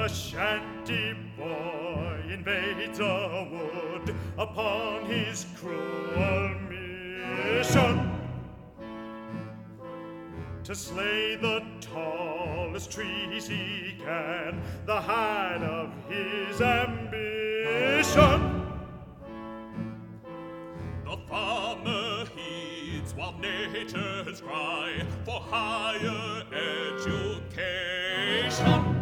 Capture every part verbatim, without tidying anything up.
A shanty boy invades a wood upon his cruel mission to slay the tallest trees he can, the height of his ambition. The farmer heeds while nature's cry for higher education,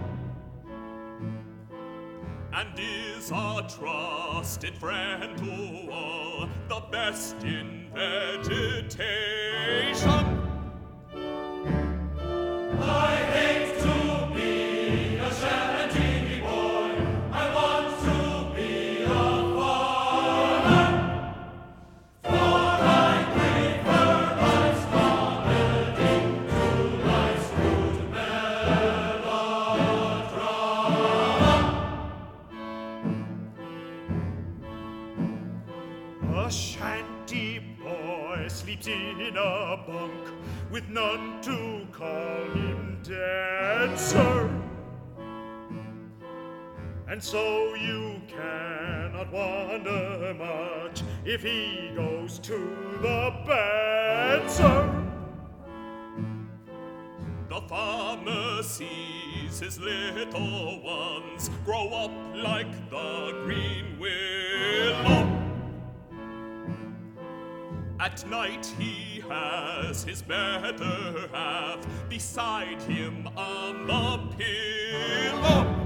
and is a trusted friend to all, the best in vegetation. I hate to be a shanty boy, I want to be a farmer, for I prefer life's comedy to life's crude melodrama. A shanty boy sleeps in a bunk with none to call him dead, sir. And so you cannot wonder much if he goes to the bed, sir. The farmer sees his little ones grow up like the green willow. At night he has his better half beside him on the pillow.